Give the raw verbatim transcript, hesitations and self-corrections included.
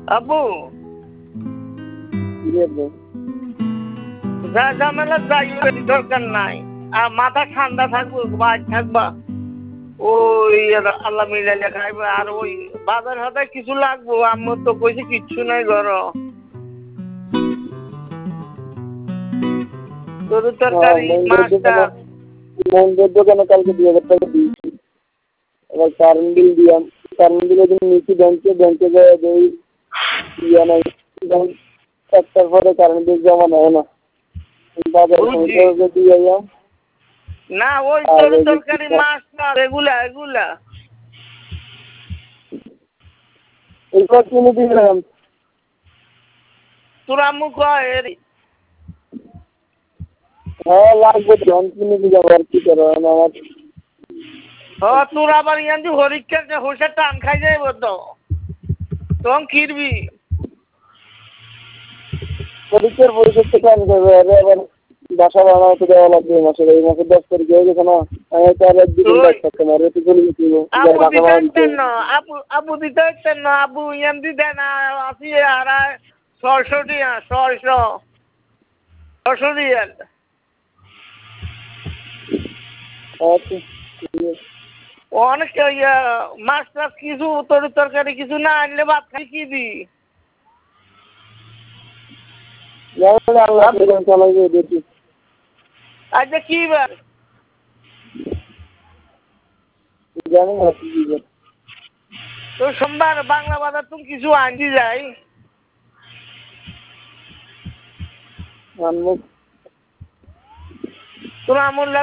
আব্বু যা ঝামেলা যাই দরকার নাই, আর মাথা ঠান্ডা থাকবো, বাজ থাকবা, ওই আল্লাহ মিলাইলে খাইবে। আর ওই বাজার হাতে কিছু লাগবো, আম্মু তো কইছে কিচ্ছু নাই ঘর। গরু তরকারি, মাছটা মন্দির দোকানে কালকে দুই হাজার টাকা দিয়েছি। এবার কারেন্ট বিল দিলাম, কারেন্ট বিলের জন্য নিচ্ছি ব্যাংকে, ব্যাংকে যায় দেই ইয়ে নাই, একটার পরে কারেন্ট বিল জমা নেয় না। বাজারে দিয়ে এলাম না, ওই গরু তরকারি, মাছটা এগুলা এগুলা এরপর কিনে দিলাম। তোর আম্মু কয় এর হ্যাঁ লাগবে, ধান কিনে দিলাম আর কি করো আমার। হ তোর আবার ইয়ান্দি হরিক্ষা হোসের টান খাই যাইব তো, তখন কিরবি পরীক্ষার পরিক্ষা টান করবে। আবার বাসা বানাতে দেওয়া লাগবে এই মাসে, এই মাসে দশ তারিখ হয়ে গেছে না, আমি তো আর একদিন কাজ করতে না, রেতে চলে গেছিল আবু বাসা দিতে বানাতে। না আবু আবু দিতে হচ্ছেন না, আবু ইয়ান্দি দেন আসি আর ছয়শো টিয়া, ছয়শো ছশো রিয়াল। আচ্ছা ঠিক আছে। অনেক ইয়া মাছ টাছ কিছু তরি তরকারি কিছু না আনলে ভাত খাই কি দি? আল্লাহ চালাইবে দেখি। আচ্ছা কি বার জানি না কি দিবে। তো সোমবার বাংলা বাজার তুমি কিছু আনছি যাই আনবো। তোর আমল